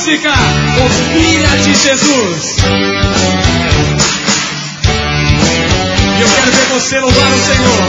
música, o Filha de Jesus. E eu quero ver você louvar o Senhor.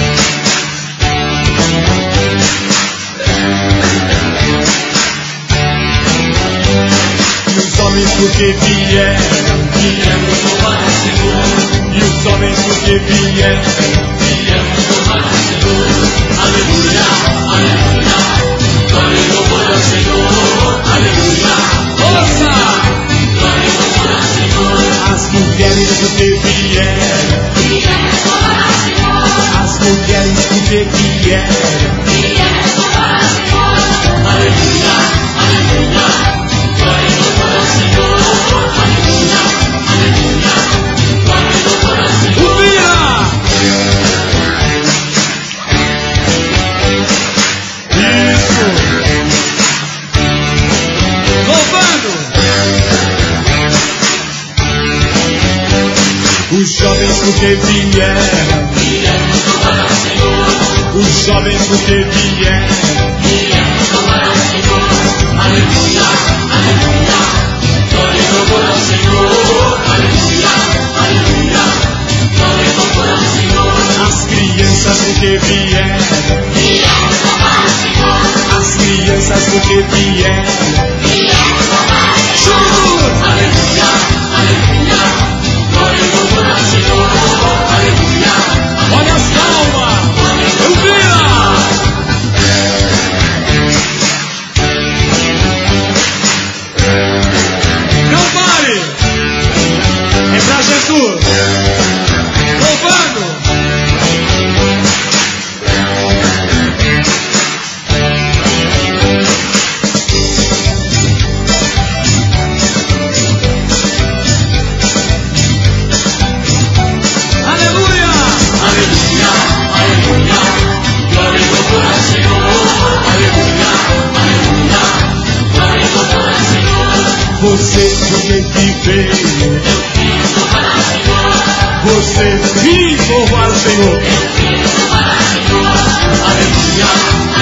E os homens porque vieram louvar o Senhor. E os homens porque vieram louvar o Senhor. Aleluia, aleluia. Glória e louvor ao Senhor. Aleluia. Ouça! Glória e louvor ao Senhor. As mulheres porque vieram louvar ao Senhor. As mulheres porque vieram louvar ao Senhor. Aleluia, aleluia. Glória e louvor ao Senhor. Aleluia, aleluia. Glória e louvor ao Senhor. Isso! Louvando! Os jovens porque vieram louvar ao Senhor. Os jovens porque vieram louvar ao Senhor. Aleluia, aleluia. Glória e louvor ao Senhor. Aleluia, aleluia. Glória e louvor ao Senhor. As crianças porque vieram louvar ao Senhor. As crianças porque vieram louvar ao Senhor. Aleluia, aleluia. Glória e louvor ao Senhor. Aleluia. Olha as palmas. Ouvira. Não pare. É pra Jesus. Louvando. Você porque que veio, eu quis louvar ao Senhor. Você quis louvar o Senhor, eu quis louvar ao Senhor. Aleluia.